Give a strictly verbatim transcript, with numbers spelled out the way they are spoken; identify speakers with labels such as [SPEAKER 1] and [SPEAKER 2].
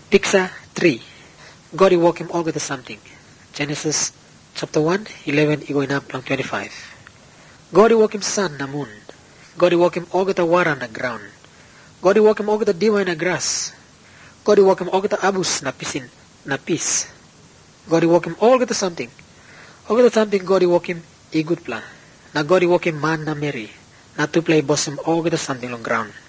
[SPEAKER 1] Picture three. God iwoke him all to something. Genesis chapter one, eleven, going up long twenty-five. God iwoke him sun na moon. God iwoke him all the water na ground. God iwoke him all the diwa na grass. God iwoke him all the abus na pisin na peace. God iwoke him all to something. All the something God iwoke him a good plan. Na God iwoke him man na Mary. Na to play bosom all the something on ground.